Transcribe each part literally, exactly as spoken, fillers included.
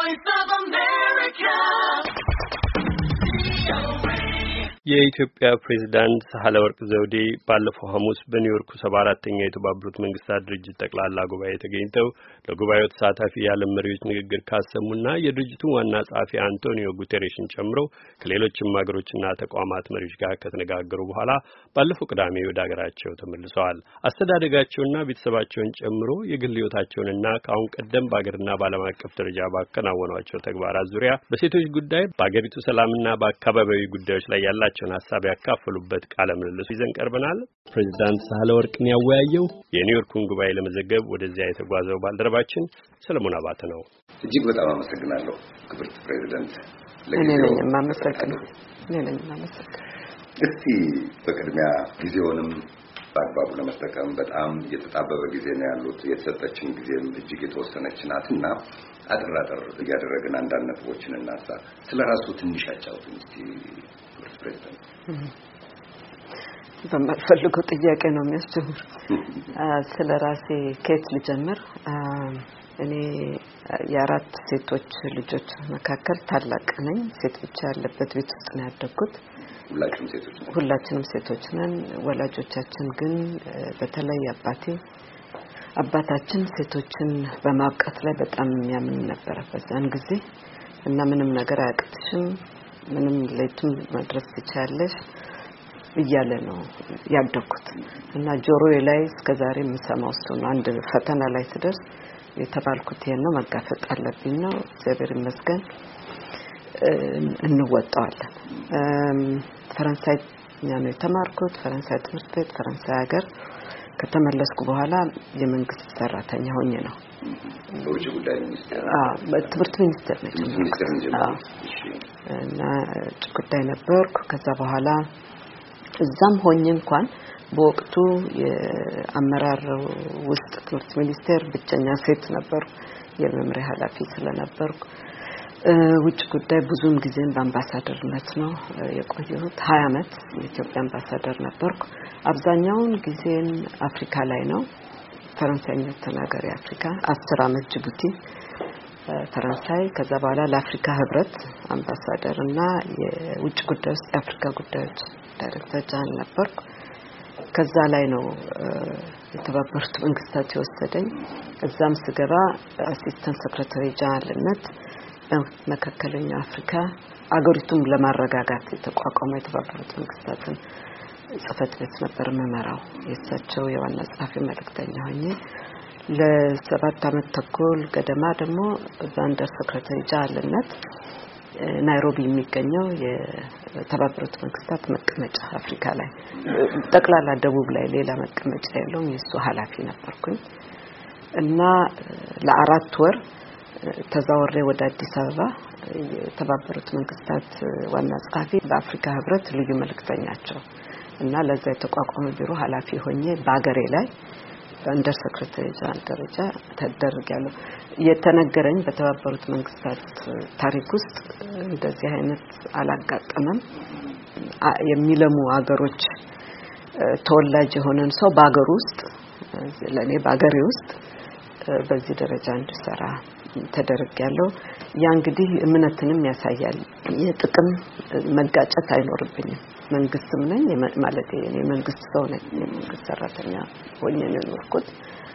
Voice of America. የኢትዮጵያ ፕሬዝዳንት ሳህለወርቅ ዘውዴ ባለፈው ሐሙስ በኒውዮርክ ሰባ አራተኛው የተባበሩት መንግስታት ድርጅት ጠቅላላ ጉባኤ ተገኝተው ለጉባኤው ተሳታፊ የዓለም መሪዎች ንግግር ካሰሙና የድርጅቱን ዋና ጸሐፊ አንቶኒዮ ጉተሬሽን ጨምሮ ከሌሎችም ሀገሮችና ተቋማት መሪዎች ጋር ከተነጋገሩ በኋላ ባለፈው ቅዳሜ ወደ ሀገራቸው ተመልሰዋል። አስተዳደጋቸውና ቤተሰባቸውን ጨምሮ የግል ሕይወታቸውንና ከአሁን ቀደም በአገርና በዓለም አቀፍ ደረጃ ባከናወኗቸው ተግባራት ዙሪያ በሴቶች ጉዳይ በአገሪቱ ሰላምና በአካባቢያዊ ጉዳዮች ላይ ያላቸው ሐሳብ ያካፈሉበት ቃለ ምልልስ ይዘን ቀርበናል። ፕሬዝዳንት ሳህለወርቅን ያወያየው የኒውዮርኩን ጉባኤ ለመዘገብ ወደዚያ የተጓዘው ባልደረባችን ሰለሞን አባተ ነው። እጅግ በጣም አመሰግናለሁ ክብርት ፕሬዝዳንት። እኔ ነኝ የማመሰግነው። እኔ ነኝ የማመሰግነው። እስቲ በቅድሚያ ጊዜውንም በአግባቡ ለመጠቀም በጣም የተጣበበ ጊዜ ነው ያሉት። የተሰጠችን ጊዜም እጅግ የተወሰነች ናትና አጠር አጠር እያደረግን አንዳንድ ነጥቦችን እናንሳ። ስለራሱ ትንሽ አጫውቱኝ እስቲ ፕሬዝዳንት። በማፈልገው ጥያቄ ነው የሚያስጀምር። ስለራሴ ከየት ልጀምር? እኔ የአራት ሴቶች ልጆች መካከል ታላቅ ነኝ። ሴት ብቻ ያለበት ቤት ውስጥ ነው ያደግኩት። ሁላችንም ሴቶች ነን። ሁላችንም ሴቶች ነን። ወላጆቻችን ግን በተለይ አባቴ አባታችን ሴቶችን በማብቃት ላይ በጣም የሚያምን ነበር በዛን ጊዜ እና ምንም ነገር አያቅትሽም፣ ምንም ለይቱም መድረስ ትችያለሽ እያለ ነው ያደግኩት እና ጆሮዬ ላይ እስከዛሬ የምሰማው እሱ ነው። አንድ ፈተና ላይ ስደርስ የተባልኩት ይሄን ነው፣ መጋፈጥ አለብኝ ነው። እግዚአብሔር ይመስገን እንወጣዋለን። ፈረንሳይ ነው የተማርኩት። ፈረንሳይ ትምህርት ቤት ፈረንሳይ ሀገር ከተመለስኩ በኋላ የመንግስት ሰራተኛ ሆኜ ነው። በውጭ ጉዳይ ሚኒስቴር አዎ በትምህርት ሚኒስቴር ነው ሚኒስቴር ነው እና ውጭ ጉዳይ ነበርኩ። ከዛ በኋላ እዛም ሆኜ እንኳን በወቅቱ የአመራር ውስጥ ትምህርት ሚኒስቴር ብቸኛ ሴት ነበርኩ። የመምሪያ ኃላፊ ስለነበርኩ ውጭ ጉዳይ ብዙም ጊዜን በአምባሳደርነት ነው የቆየሁት። ሀያ አመት የኢትዮጵያ አምባሳደር ነበርኩ። አብዛኛውን ጊዜን አፍሪካ ላይ ነው። ፈረንሳይኛ ተናጋሪ አፍሪካ አስር አመት ጅቡቲ ፈረንሳይ። ከዛ በኋላ ለአፍሪካ ህብረት አምባሳደር እና የውጭ ጉዳይ ውስጥ የአፍሪካ ጉዳዮች ዳይሬክተር ጃን ነበርኩ። ከዛ ላይ ነው የተባበሩት መንግስታት የወሰደኝ። እዛም ስገባ አሲስታንት ሴክሬታሪ ጃንነት መካከለኛ አፍሪካ አገሪቱን ለማረጋጋት የተቋቋመ የተባበሩት መንግስታትን ጽፈት ቤት ነበር መመራው። የእሳቸው የዋና ጸሐፊ መልእክተኛ ሆኜ ለሰባት አመት ተኩል ገደማ ደግሞ በአንደር ሴክሬታሪ ጃንነት ናይሮቢ የሚገኘው የተባበሩት መንግስታት መቀመጫ አፍሪካ ላይ ጠቅላላ ደቡብ ላይ ሌላ መቀመጫ የለውም። የሱ ኃላፊ ነበርኩኝ እና ለአራት ወር ተዛወሬ ወደ አዲስ አበባ የተባበሩት መንግስታት ዋና ጸሐፊ በአፍሪካ ህብረት ልዩ መልእክተኛቸው እና ለዛ የተቋቋመ ቢሮ ኃላፊ ሆኜ በአገሬ ላይ አንደር ሴክሬታሪ ጃን ደረጃ ተደርጋለሁ። የተነገረኝ በተባበሩት መንግስታት ታሪክ ውስጥ እንደዚህ አይነት አላጋጠመም። የሚለሙ አገሮች ተወላጅ የሆነን ሰው በአገር ውስጥ ለኔ በአገሬ ውስጥ በዚህ ደረጃ እንድሰራ ተደርጋለሁ። ያ እንግዲህ እምነትንም ያሳያል። የጥቅም መጋጨት አይኖርብኝም። መንግስትም ነኝ ማለት የኔ መንግስት ሰው ነኝ። የመንግስት ሰራተኛ ሆኜ ነው የኖርኩት።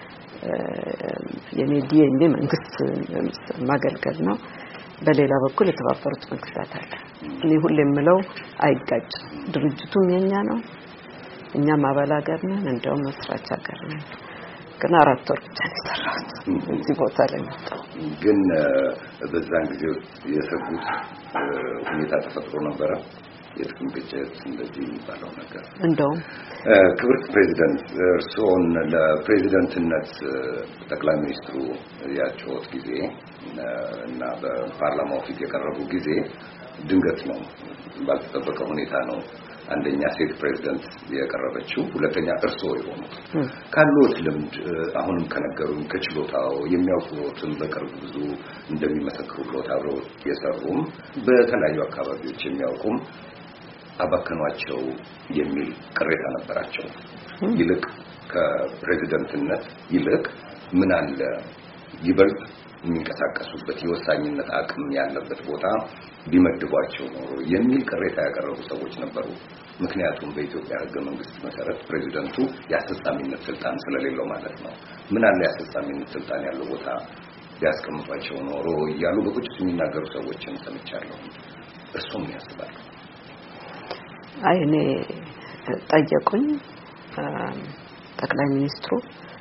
የኔ ዲኤንኤ መንግስት ማገልገል ነው። በሌላ በኩል የተባበሩት መንግስታት አለ። እኔ ሁሌ የምለው አይጋጭ። ድርጅቱም የኛ ነው፣ እኛም አባል ሀገር ነን፣ እንደውም መስራች ሀገር ነን። ግን አራት ወር ብቻ ነው የሰራሁት እዚህ ቦታ ላይ ነው። ግን በዛን ጊዜ የሰጉት ሁኔታ ተፈጥሮ ነበረ። የጥቅም ግጭት እንደዚህ የሚባለው ነገር እንደውም ክብርት ፕሬዝዳንት እርስዎን ለፕሬዝዳንትነት ጠቅላይ ሚኒስትሩ ያጨዎት ጊዜ እና በፓርላማው ፊት የቀረቡ ጊዜ ድንገት ነው፣ ባልተጠበቀ ሁኔታ ነው። አንደኛ ሴት ፕሬዝዳንት የቀረበችው፣ ሁለተኛ እርስዎ የሆኑት። ካሉት ልምድ አሁንም ከነገሩን ከችሎታው የሚያውቁትን በቅርብ ብዙ እንደሚመሰክሩት አብረው የሰሩም በተለያዩ አካባቢዎች የሚያውቁም አባከኗቸው የሚል ቅሬታ ነበራቸው። ይልቅ ከፕሬዝዳንትነት ይልቅ ምን አለ ይበልጥ የሚንቀሳቀሱበት የወሳኝነት አቅም ያለበት ቦታ ቢመድቧቸው ነው የሚል ቅሬታ ያቀረቡ ሰዎች ነበሩ። ምክንያቱም በኢትዮጵያ ሕገ መንግስት መሰረት ፕሬዝዳንቱ ያስፈጻሚነት ስልጣን ስለሌለው ማለት ነው። ምን አለ ያስፈጻሚነት ስልጣን ያለው ቦታ ቢያስቀምጧቸው ኖሮ እያሉ በቁጭት የሚናገሩ ሰዎችን ሰምቻለሁ። እሱም ያስባሉ። አይ እኔ ጠየቁኝ ጠቅላይ ሚኒስትሩ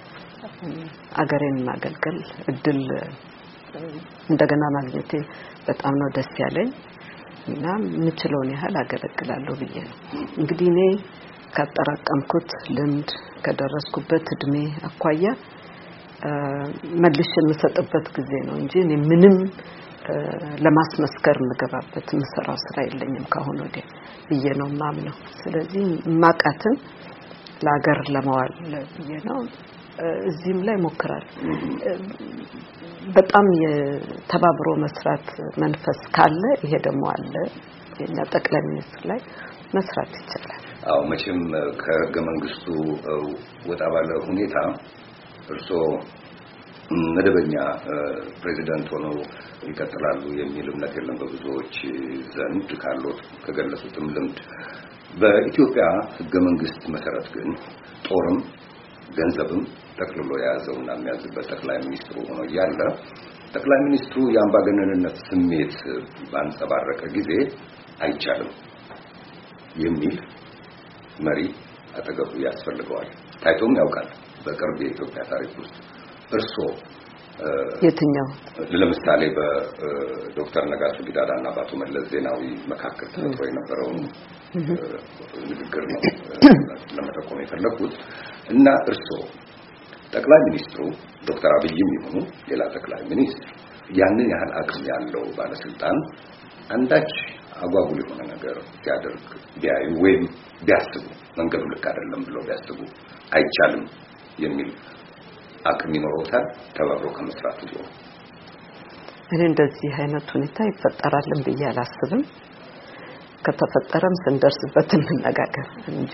አገሬን ማገልገል እድል እንደገና ማግኘቴ በጣም ነው ደስ ያለኝ እና ምችለውን ያህል አገለግላለሁ ብዬ ነው። እንግዲህ እኔ ካጠራቀምኩት ልምድ ከደረስኩበት እድሜ አኳያ መልሼ የምሰጥበት ጊዜ ነው እንጂ እኔ ምንም ለማስመስከር የምገባበት የምሰራው ስራ የለኝም ካሁን ወዲያ ብዬ ነው ማምነው። ስለዚህ ማቃተን ለሀገር ለማዋል ብዬ ነው እዚህም ላይ ሞክራል። በጣም የተባብሮ መስራት መንፈስ ካለ ይሄ ደግሞ አለ የኛ ጠቅላይ ሚኒስትር ላይ መስራት ይችላል። አዎ መቼም ከህገ መንግስቱ ወጣ ባለ ሁኔታ እርሶ መደበኛ ፕሬዝዳንት ሆነው ይቀጥላሉ የሚል እምነት የለም በብዙዎች ዘንድ ካሉት ከገለጹትም ልምድ። በኢትዮጵያ ህገ መንግስት መሰረት ግን ጦርም ገንዘብም ጠቅልሎ የያዘውና የሚያዝበት ጠቅላይ ሚኒስትሩ ሆኖ ያለ ጠቅላይ ሚኒስትሩ የአምባገነንነት ስሜት ባንጸባረቀ ጊዜ አይቻልም የሚል መሪ አጠገቡ ያስፈልገዋል። ታይቶም ያውቃል በቅርብ የኢትዮጵያ ታሪክ ውስጥ። እርሶ የትኛው ለምሳሌ በዶክተር ነጋሶ ጊዳዳና በአቶ መለስ ዜናዊ መካከል ተፈጥሮ የነበረው ንግግር ነው ለመጠቆም የፈለኩት እና እርሶ ጠቅላይ ሚኒስትሩ ዶክተር አብይም ይሁኑ ሌላ ጠቅላይ ሚኒስትር ያንን ያህል አቅም ያለው ባለስልጣን አንዳች አጓጉል የሆነ ነገር ሲያደርግ ቢያዩ ወይም ቢያስቡ መንገዱ ልክ አይደለም ብለው ቢያስቡ አይቻልም የሚል አቅም ይኖረውታል ተባብሮ ከመስራት ነው። እኔ እንደዚህ አይነት ሁኔታ ይፈጠራልን ብዬ አላስብም። ከተፈጠረም ስንደርስበት እንነጋገር እንጂ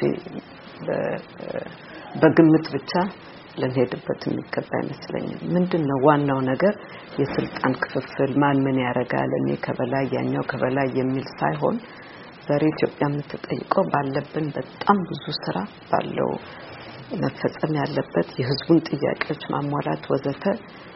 በግምት ብቻ ለሄድበት የሚገባ አይመስለኝም። ምንድነው ዋናው ነገር የስልጣን ክፍፍል ማን ምን ያረጋል እኔ ከበላይ ያኛው ከበላይ የሚል ሳይሆን ዛሬ ኢትዮጵያ የምትጠይቀው ባለብን በጣም ብዙ ስራ ባለው መፈጸም ያለበት የህዝቡን ጥያቄዎች ማሟላት ወዘተ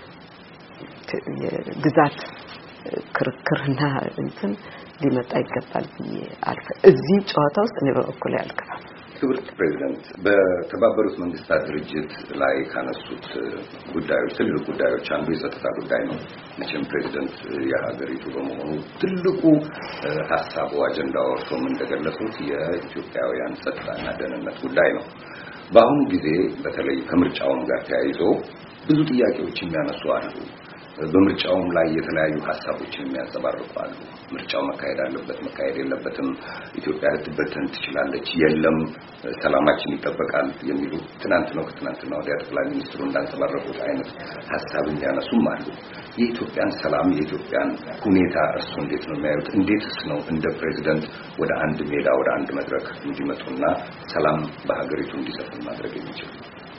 ግዛት ክርክርና እንትን ሊመጣ ይገባል ብዬ አልፈ እዚህ ጨዋታ ውስጥ እኔ በኩል ያልከፋል። ክብርት ፕሬዝዳንት በተባበሩት መንግስታት ድርጅት ላይ ካነሱት ጉዳዮች ትልቅ ጉዳዮች አንዱ የጸጥታ ጉዳይ ነው። መቼም ፕሬዝዳንት የሀገሪቱ በመሆኑ ትልቁ ሐሳቡ አጀንዳው እርሶም እንደገለጹት የኢትዮጵያውያን ጸጥታና ደህንነት ጉዳይ ነው። በአሁኑ ጊዜ በተለይ ከምርጫውም ጋር ተያይዞ ብዙ ጥያቄዎች የሚያነሱ አሉ። በምርጫውም ላይ የተለያዩ ሐሳቦችን የሚያንጸባርቁ አሉ። ምርጫው መካሄድ አለበት መካሄድ የለበትም፣ ኢትዮጵያ ልትበተን ትችላለች፣ የለም ሰላማችን ይጠበቃል የሚሉ ትናንት ነው ከትናንት ነው ወዲያ ጠቅላይ ሚኒስትሩ እንዳንጸባረቁት አይነት ሐሳብ የሚያነሱም አሉ። የኢትዮጵያን ሰላም የኢትዮጵያን ሁኔታ እርሱ እንዴት ነው የሚያዩት? እንዴትስ ነው እንደ ፕሬዝዳንት ወደ አንድ ሜዳ ወደ አንድ መድረክ እንዲመጡና ሰላም በሀገሪቱ እንዲሰፍን ማድረግ የሚችሉ?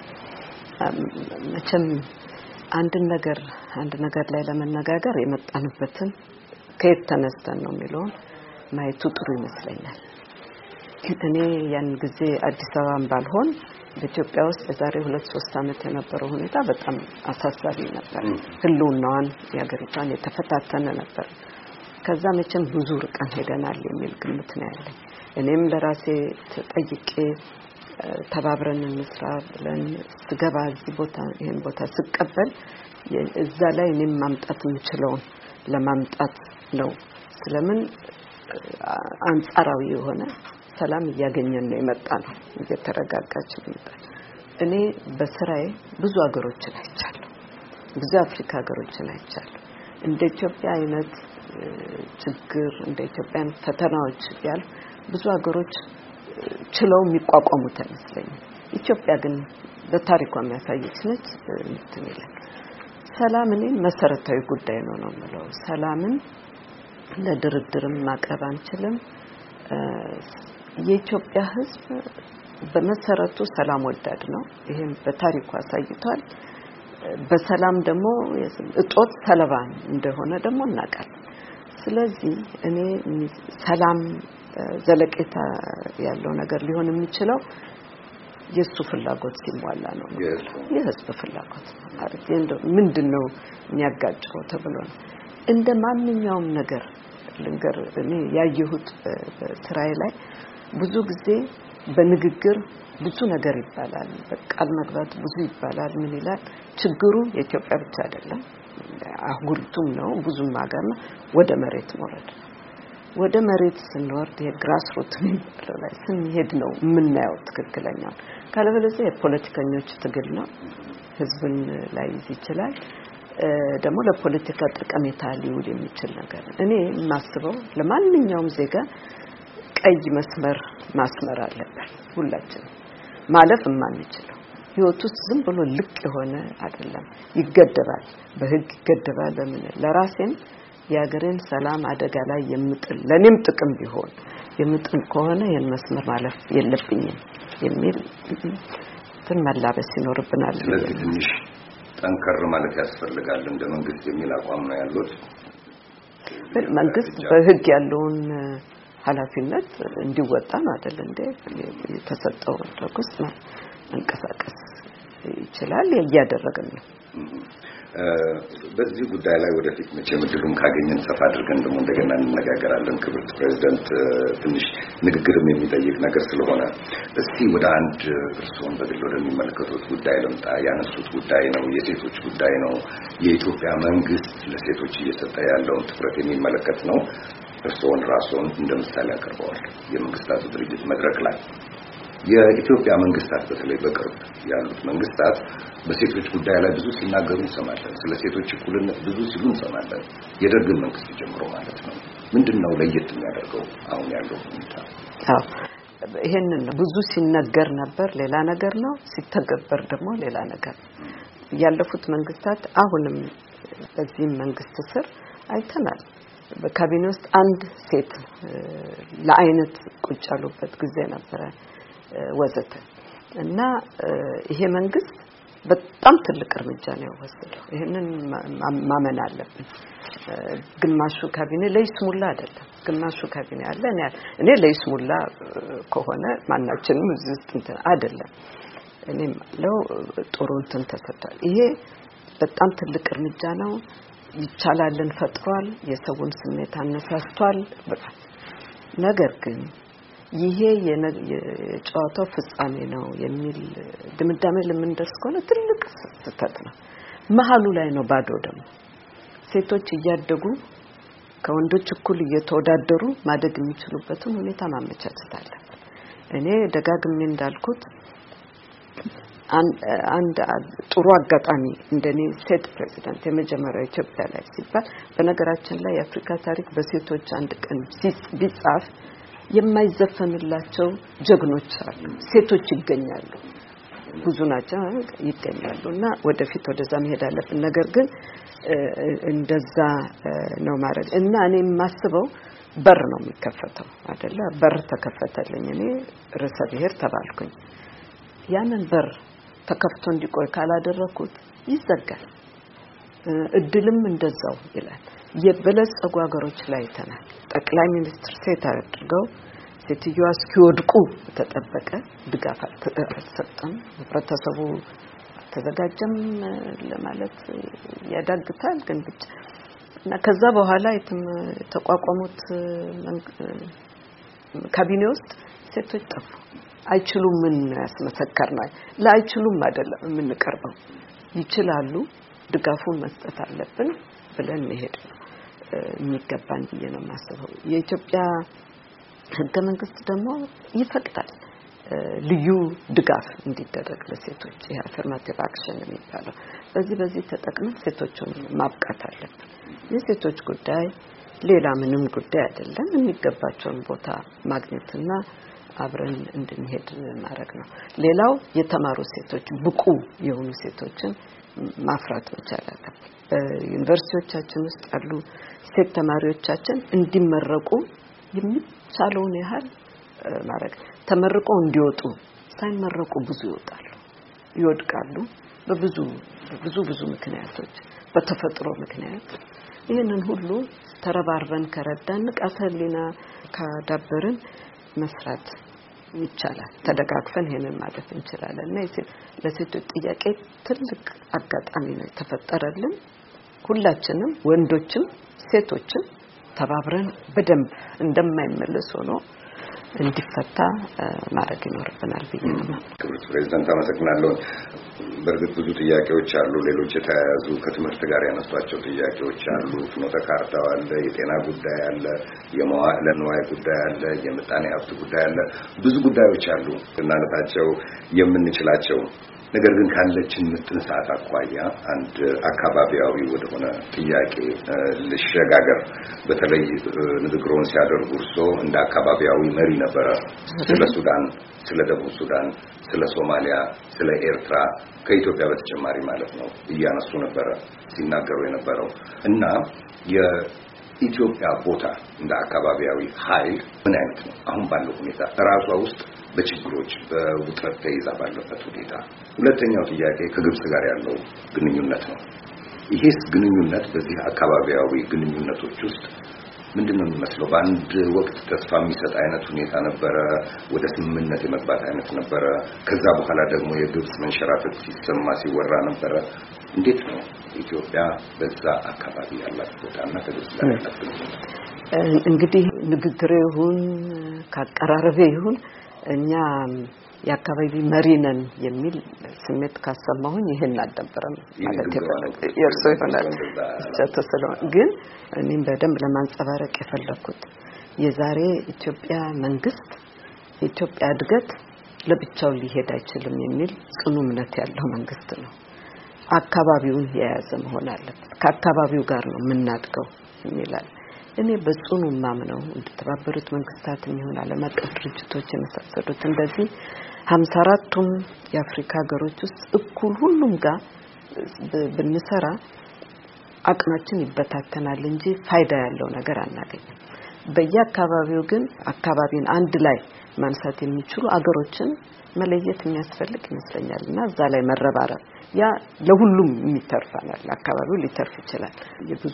መቼም አንድ ነገር አንድ ነገር ላይ ለመነጋገር የመጣንበትን ከየት ተነስተን ነው የሚለውን ማየቱ ጥሩ ይመስለኛል። እኔ ያን ጊዜ አዲስ አበባን ባልሆን በኢትዮጵያ ውስጥ የዛሬ ሁለት ሶስት አመት የነበረው ሁኔታ በጣም አሳሳቢ ነበር። ህልውናዋን የሀገሪቷን የተፈታተነ ነበር። ከዛ መቼም ብዙ ርቀን ሄደናል የሚል ግምት ነው ያለኝ። እኔም ለራሴ ተጠይቄ ተባብረን እንስራ ብለን ስገባ እዚህ ቦታ ይሄን ቦታ ስቀበል እዛ ላይ እኔም ማምጣት የምችለውን ለማምጣት ነው። ስለምን አንጻራዊ የሆነ ሰላም እያገኘን ነው የመጣ ነው እየተረጋጋች ነው። እኔ በስራዬ ብዙ ሀገሮችን አይቻለሁ፣ ብዙ አፍሪካ ሀገሮችን አይቻለሁ። እንደ ኢትዮጵያ አይነት ችግር እንደ ኢትዮጵያን ፈተናዎች ያል ብዙ ሀገሮች ችለው የሚቋቋሙት አይመስለኝም። ኢትዮጵያ ግን በታሪኳ የሚያሳየች ነች። እንትን ይላል ሰላም እኔ መሰረታዊ ጉዳይ ነው ነው ማለት ሰላምን ለድርድርም ማቅረብ አንችልም። የኢትዮጵያ ሕዝብ በመሰረቱ ሰላም ወዳድ ነው። ይሄን በታሪኩ አሳይቷል። በሰላም ደግሞ እጦት ሰለባ እንደሆነ ደግሞ እናውቃለን። ስለዚህ እኔ ሰላም ዘለቄታ ያለው ነገር ሊሆን የሚችለው የሱ ፍላጎት ሲሟላ ነው። የህዝብ ፍላጎት ማለት እንደው ምንድነው የሚያጋጨው ተብሎ ነው። እንደ ማንኛውም ነገር ልንገር እኔ ያየሁት በስራዬ ላይ ብዙ ጊዜ በንግግር ብዙ ነገር ይባላል፣ በቃል መግባት ብዙ ይባላል። ምን ይላል ችግሩ የኢትዮጵያ ብቻ አይደለም፣ አህጉሪቱም ነው፣ ብዙም ሀገር ነው። ወደ መሬት መውረድ ወደ መሬት ስንወርድ የግራስ ሩት የሚባለው ላይ ስንሄድ ነው የምናየው ትክክለኛው። ካለበለዚያ የፖለቲከኞች ትግል ነው፣ ህዝብን ላይ ይችላል ደግሞ ለፖለቲካ ጠቀሜታ ሊውል የሚችል ነገር። እኔ የማስበው ለማንኛውም ዜጋ ቀይ መስመር ማስመር አለበት። ሁላችን ማለፍ የማንችለው ህይወት ውስጥ ዝም ብሎ ልቅ የሆነ አይደለም፣ ይገደባል፣ በህግ ይገደባል። ለምን ለራሴን የሀገሬን ሰላም አደጋ ላይ የምጥል ለኔም ጥቅም ቢሆን የምጥል ከሆነ የን መስመር ማለፍ የለብኝም የሚል እንትን መላበስ ይኖርብናል። ስለዚህ ትንሽ ጠንከር ማለት ያስፈልጋል እንደ መንግስት የሚል አቋም ነው ያሉት። መንግስት በህግ ያለውን ኃላፊነት እንዲወጣ አይደል እንዴ የተሰጠው ተኩስ መንቀሳቀስ ይችላል፣ እያደረገም ነው። በዚህ ጉዳይ ላይ ወደፊት መቼም እድሉን ካገኘን ሰፋ አድርገን ደግሞ እንደገና እንነጋገራለን። ክብርት ፕሬዝዳንት ትንሽ ንግግርም የሚጠይቅ ነገር ስለሆነ እስቲ ወደ አንድ እርስዎን በግል ወደሚመለከቱት ጉዳይ ልምጣ። ያነሱት ጉዳይ ነው የሴቶች ጉዳይ ነው። የኢትዮጵያ መንግስት ለሴቶች እየሰጠ ያለውን ትኩረት የሚመለከት ነው። እርስዎን ራስዎን እንደ ምሳሌ አቀርበዋል የመንግስታቱ ድርጅት መድረክ ላይ። የኢትዮጵያ መንግስታት በተለይ በቅርብ ያሉት መንግስታት በሴቶች ጉዳይ ላይ ብዙ ሲናገሩ እንሰማለን። ስለ ሴቶች እኩልነት ብዙ ሲሉ እንሰማለን። የደርግ መንግስት ጀምሮ ማለት ነው። ምንድነው ለየት የሚያደርገው አሁን ያለው ሁኔታ? አዎ ይሄንን ብዙ ሲነገር ነበር፣ ሌላ ነገር ነው፣ ሲተገበር ደግሞ ሌላ ነገር። ያለፉት መንግስታት አሁንም በዚህ መንግስት ስር አይተናል። በካቢኔ ውስጥ አንድ ሴት ለአይነት ቁጭ ያሉበት ጊዜ ነበር ወዘተ እና ይሄ መንግስት በጣም ትልቅ እርምጃ ነው የወሰደው። ይሄንን ማመን አለብን። ግማሹ ካቢኔ ለይስሙላ አይደለም፣ ግማሹ ካቢኔ አለ እኔ እኔ ለይስሙላ ከሆነ ማናችንም እዚህ እንትን አይደለም። እኔም ለው ጥሩ እንትን ተሰጥቷል። ይሄ በጣም ትልቅ እርምጃ ነው። ይቻላልን ፈጥሯል፣ የሰውን ስሜት አነሳስቷል። ነገር ግን ይሄ የጨዋታው ፍጻሜ ነው የሚል ድምዳሜ ለምንደርስ ከሆነ ትልቅ ስህተት ነው። መሀሉ ላይ ነው ባዶ ደግሞ ሴቶች እያደጉ ከወንዶች እኩል እየተወዳደሩ ማደግ የሚችሉበትን ሁኔታ ማመቻቸት አለበት። እኔ ደጋግሜ እንዳልኩት አንድ ጥሩ አጋጣሚ እንደኔ ሴት ፕሬዝዳንት የመጀመሪያው ኢትዮጵያ ላይ ሲባል በነገራችን ላይ የአፍሪካ ታሪክ በሴቶች አንድ ቀን ቢጻፍ የማይዘፈንላቸው ጀግኖች አሉ፣ ሴቶች ይገኛሉ፣ ብዙ ናቸው ይገኛሉና ወደፊት ወደዛ መሄድ አለብን። ነገር ግን እንደዛ ነው ማለት እና እኔ የማስበው በር ነው የሚከፈተው አይደለ? በር ተከፈተልኝ፣ እኔ ርዕሰ ብሔር ተባልኩኝ። ያንን በር ተከፍቶ እንዲቆይ ካላደረኩት ይዘጋል። እድልም እንደዛው ይላል። የበለጸጉ ሀገሮች ላይ ተናል ጠቅላይ ሚኒስትር ሴት አድርገው ሴትዮዋ እስኪወድቁ ተጠበቀ፣ ድጋፍ አልተሰጠም። ህብረተሰቡ ተዘጋጀም ለማለት ያዳግታል። ግን ብቻ እና ከዛ በኋላ የተቋቋሙት ካቢኔ ውስጥ ሴቶች ጠፉ። አይችሉም ምን ያስመሰከርና ላይችሉም አይደለም የምንቀርበው፣ ይችላሉ፣ ድጋፉን መስጠት አለብን ብለን መሄድ ነው የሚገባን ብዬ ነው የማስበው። የኢትዮጵያ ህገ መንግስት ደግሞ ይፈቅዳል ልዩ ድጋፍ እንዲደረግ ለሴቶች፣ ይሄ አፈርማቲቭ አክሽን የሚባለው። በዚህ በዚህ ተጠቅመን ሴቶችን ማብቃት አለብን። የሴቶች ጉዳይ ሌላ ምንም ጉዳይ አይደለም፣ የሚገባቸውን ቦታ ማግኘትና አብረን እንድንሄድ ማድረግ ነው። ሌላው የተማሩ ሴቶች፣ ብቁ የሆኑ ሴቶችን ማፍራት መቻል አለብን። በዩኒቨርሲቲዎቻችን ውስጥ ያሉ ሴት ተማሪዎቻችን እንዲመረቁ የሚቻለውን ያህል ማድረግ፣ ተመርቀው እንዲወጡ፣ ሳይመረቁ ብዙ ይወጣሉ፣ ይወድቃሉ። በብዙ ብዙ ብዙ ምክንያቶች በተፈጥሮ ምክንያት ይሄንን ሁሉ ተረባርበን ከረዳን ቃተሊና ካዳበርን መስራት ይቻላል ተደጋግፈን ይሄንን ማለት እንችላለን እና ለሴቶች ጥያቄ ትልቅ አጋጣሚ ነው ተፈጠረልን ሁላችንም ወንዶችም ሴቶችም ተባብረን በደንብ እንደማይመለስ ሆኖ እንዲፈታ ማድረግ ይኖርብናል ብዬና ክብርት ፕሬዝዳንት አመሰግናለሁ በርግጥ ብዙ ጥያቄዎች አሉ ሌሎች የተያያዙ ከትምህርት ጋር ያነሷቸው ጥያቄዎች አሉ ፍኖተ ካርታው አለ የጤና ጉዳይ አለ የመዋዕለ ንዋይ ጉዳይ አለ የምጣኔ ሀብት ጉዳይ አለ ብዙ ጉዳዮች አሉ እናነሳቸው የምንችላቸው ነገር ግን ካለችን ምጥን ሰዓት አኳያ አንድ አካባቢያዊ ወደሆነ ጥያቄ ለሸጋገር በተለይ ንግግሩን ሲያደርጉ እርሶ እንደ አካባቢያዊ መሪ ነበር ስለ ሱዳን ስለ ደቡብ ሱዳን ስለ ሶማሊያ ስለ ኤርትራ ከኢትዮጵያ በተጨማሪ ማለት ነው እያነሱ ነበር ሲናገሩ የነበረው እና የኢትዮጵያ ቦታ እንደ አካባቢያዊ ኃይል ምን አይነት ነው አሁን ባለው ሁኔታ ራሷ ውስጥ በችግሮች በውጥረት ተይዛ ባለበት ሁኔታ ሁለተኛው ጥያቄ ከግብጽ ጋር ያለው ግንኙነት ነው ይሄስ ግንኙነት በዚህ አካባቢያዊ ግንኙነቶች ውስጥ ምንድነው የሚመስለው በአንድ ወቅት ተስፋ የሚሰጥ አይነት ሁኔታ ነበር ወደ ስምምነት የመግባት አይነት ነበር ከዛ በኋላ ደግሞ የግብጽ መንሸራተት ሲሰማ ሲወራ ነበር እንዴት ነው ኢትዮጵያ በዛ አካባቢ ያላት ቦታና ከግብጽ ጋር ያላት ግንኙነት እንግዲህ ንግግሬ ይሁን ካቀራረቤ ይሁን እኛ የአካባቢ መሪ ነን የሚል ስሜት ካሰማሁኝ ይሄን አልነበረም ማለት የርሶ ይሆናል ተሰለው ግን እኔም በደንብ ለማንጸባረቅ የፈለኩት የዛሬ ኢትዮጵያ መንግስት ኢትዮጵያ እድገት ለብቻው ሊሄድ አይችልም የሚል ጽኑ እምነት ያለው መንግስት ነው አካባቢውን የያዘ መሆን አለበት ከአካባቢው ጋር ነው የምናድገው የሚላል እኔ በጽኑ ማምነው እንደተባበሩት መንግስታት የሚሆን ዓለም አቀፍ ድርጅቶች የመሳሰሉት እንደዚህ ሃምሳ አራቱም የአፍሪካ ሀገሮች ውስጥ እኩል ሁሉም ጋር ብንሰራ አቅማችን ይበታተናል እንጂ ፋይዳ ያለው ነገር አናገኝም በየአካባቢው ግን አካባቢን አንድ ላይ ማንሳት የሚችሉ አገሮችን መለየት የሚያስፈልግ ይመስለኛልና እዛ ላይ መረባረብ ያ ለሁሉም የሚተርፋናል አካባቢው ሊተርፍ ይችላል የብዙ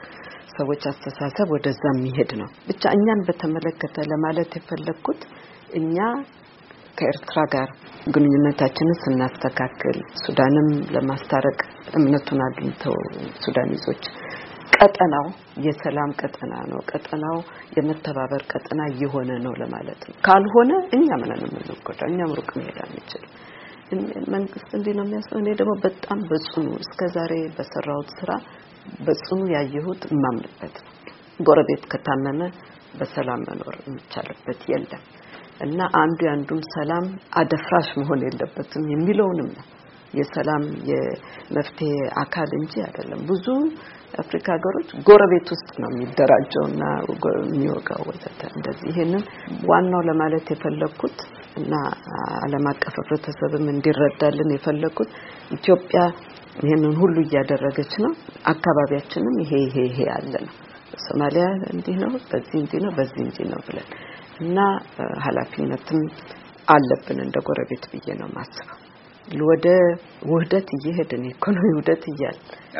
ሰዎች አስተሳሰብ ወደዛ የሚሄድ ነው ብቻ እኛን በተመለከተ ለማለት የፈለኩት እኛ ከኤርትራ ጋር ግንኙነታችንን ስናስተካክል ሱዳንም ለማስታረቅ እምነቱን አግኝተው ሱዳኒዞች ቀጠናው የሰላም ቀጠና ነው ቀጠናው የመተባበር ቀጠና እየሆነ ነው ለማለት ነው ካልሆነ እኛ ምንንም እንቆጣ እኛ ሩቅ መሄድ አንችልም መንግስት እንዲህ ነው የሚያስበው እኔ ደግሞ በጣም በጽኑ እስከዛሬ በሰራውት ስራ በጽኑ ያየሁት ማምንበት ጎረቤት ከታመመ በሰላም መኖር የሚቻልበት የለም እና አንዱ ያንዱን ሰላም አደፍራሽ መሆን የለበትም የሚለውንም ነው የሰላም የመፍትሄ አካል እንጂ አይደለም ብዙ አፍሪካ ሀገሮች ጎረቤት ውስጥ ነው የሚደራጀውና የሚወጋው ወዘተ እንደዚህ ይሄንን ዋናው ለማለት የፈለኩት እና ዓለም አቀፍ ህብረተሰብም እንዲረዳልን የፈለኩት ኢትዮጵያ ይሄንን ሁሉ እያደረገች ነው አካባቢያችንም ይሄ ይሄ ይሄ ያለ ነው ሶማሊያ እንዲህ ነው በዚህ እንዲህ ነው በዚህ እንዲህ ነው ብለን እና ኃላፊነትም አለብን እንደ ጎረቤት ብዬ ነው ማስበው ወደ ውህደት እየሄድን ኢኮኖሚ ውህደት እያል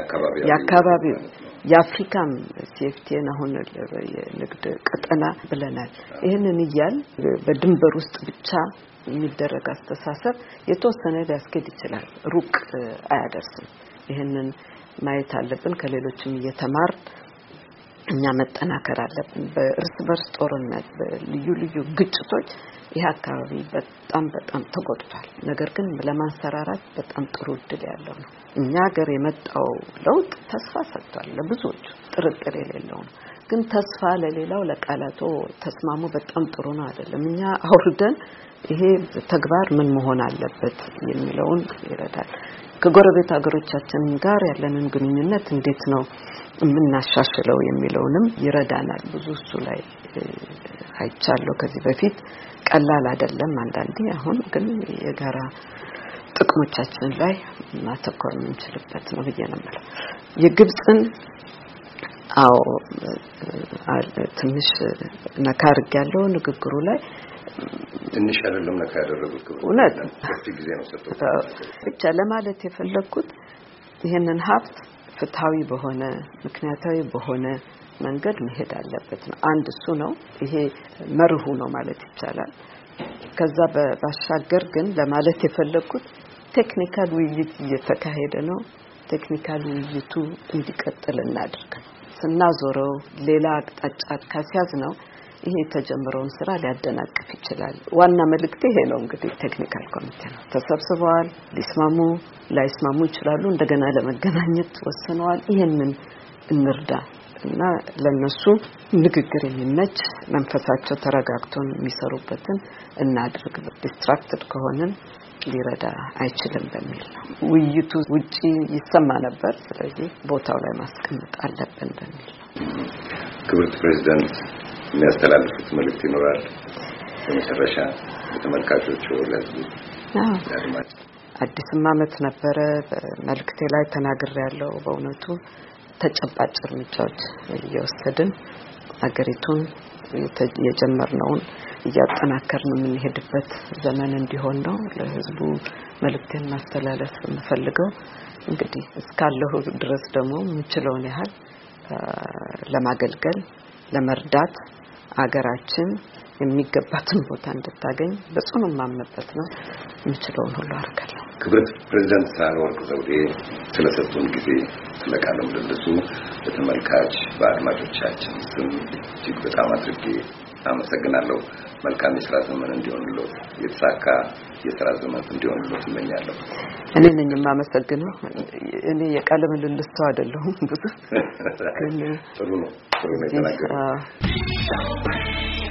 ያካባቢው የአፍሪካም ሴፍቲን አሁን የንግድ ቀጠና ብለናል ይሄንን እያል በድንበር ውስጥ ብቻ የሚደረግ አስተሳሰብ የተወሰነ ሊያስኬድ ይችላል ሩቅ አያደርስም ይሄንን ማየት አለብን ከሌሎችም እየተማር እኛ መጠናከር አለብን በእርስ በርስ ጦርነት በልዩ ልዩ ግጭቶች ይሄ አካባቢ በጣም በጣም ተጎድቷል ነገር ግን ለማንሰራራት በጣም ጥሩ እድል ያለው ነው እኛ ሀገር የመጣው ለውጥ ተስፋ ሰጥቷል ለብዙዎች ጥርጥር የሌለው ነው ግን ተስፋ ለሌላው ለቃላቶ ተስማሙ በጣም ጥሩ ነው አይደለም እኛ አውርደን ይሄ ተግባር ምን መሆን አለበት የሚለውን ይረዳል ከጎረቤት ሀገሮቻችን ጋር ያለንን ግንኙነት እንዴት ነው የምናሻሽለው የሚለውንም ይረዳናል ብዙ እሱ ላይ አይቻለሁ ከዚህ በፊት ቀላል አይደለም አንዳንዴ አሁን ግን የጋራ ጥቅሞቻችን ላይ ማተኮር እንችልበት ነው ብዬ ነው ማለት የግብጽን አዎ ትንሽ ነካርግ ያለው ንግግሩ ላይ ትንሽ አይደለም ነካ ያደረጉት እውነት ከፍ ጊዜ ነው ሰጥቶ ብቻ ለማለት የፈለኩት ይሄንን ሀብት ፍትሃዊ በሆነ ምክንያታዊ በሆነ መንገድ መሄድ አለበት ነው አንድ እሱ ነው ይሄ መርሁ ነው ማለት ይቻላል ከዛ ባሻገር ግን ለማለት የፈለኩት ቴክኒካል ውይይት እየተካሄደ ነው ቴክኒካል ውይይቱ እንዲቀጥል እናድርግ ስናዞረው ሌላ አቅጣጫ ካስያዝ ነው ይሄ ተጀምሮን ስራ ሊያደናቅፍ ይችላል ዋና መልእክት ይሄ ነው እንግዲህ ቴክኒካል ኮሚቴ ነው ተሰብስበዋል ሊስማሙ ላይስማሙ ይችላሉ እንደገና ለመገናኘት ወስነዋል ይሄንን እንርዳ እና ለነሱ ንግግር የሚመች መንፈሳቸው ተረጋግቶን የሚሰሩበትን እናድርግ ዲስትራክትድ ከሆነን ሊረዳ አይችልም በሚል ነው ውይይቱ ውጪ ይሰማ ነበር ስለዚህ ቦታው ላይ ማስቀመጥ አለብን በሚል ነው ክብርት ፕሬዝዳንት የሚያስተላልፉት መልእክት ይኖራል በመጨረሻ ለተመልካቾች ወለዙ አዲስ አመት ነበረ በመልእክቴ ላይ ተናግሬያለሁ በእውነቱ ተጨባጭ እርምጃዎች እየወሰድን አገሪቱን የጀመርነውን እያጠናከርን የምንሄድበት ዘመን እንዲሆን ነው ለህዝቡ መልእክቴን ማስተላለፍ የምፈልገው እንግዲህ እስካለሁ ድረስ ደግሞ የምችለውን ያህል ለማገልገል ለመርዳት አገራችን የሚገባትን ቦታ እንድታገኝ በጽኑ ማምነበት ነው የምችለውን ሁሉ አርጋለሁ ክብርት ፕሬዝዳንት ሳህለወርቅ ዘውዴ ስለሰጡን ጊዜ ስለቃለ ምልልሱ በተመልካች በአድማጮቻችን ስም እጅግ በጣም አድርጌ አመሰግናለሁ መልካም የሥራ ዘመን እንዲሆንልዎ የተሳካ የሥራ ዘመን እንዲሆንልዎ እመኛለሁ እኔ ነኝ የማመሰግነው እኔ የቃለ ምልልስ ሰው አይደለሁም ብዙ ጥሩ ነው ጥሩ ነው